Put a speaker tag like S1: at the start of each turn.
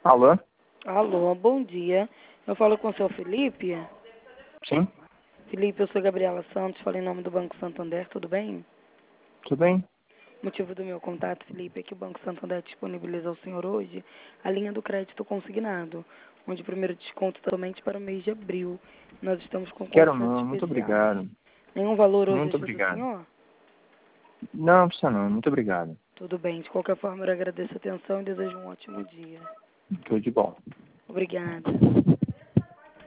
S1: Alô?
S2: Alô, bom dia. Eu falo com o seu Felipe.
S1: Sim?
S2: Felipe, eu sou Gabriela Santos, falo em nome do Banco Santander, tudo bem?
S1: Tudo bem?
S2: O motivo do meu contato, Felipe, é que o Banco Santander disponibiliza ao senhor hoje a linha do crédito consignado, onde o primeiro desconto está somente para o mês de abril. Nós estamos com
S1: Quero
S2: condições
S1: não, muito
S2: especiais.
S1: obrigado.
S2: Nenhum valor hoje
S1: Muito
S2: ajuda o
S1: obrigado.
S2: senhor?
S1: Não, precisa não, muito obrigado.
S2: Tudo bem, de qualquer forma eu agradeço a atenção e desejo um ótimo dia.
S1: Tudo de bom.
S2: Obrigada.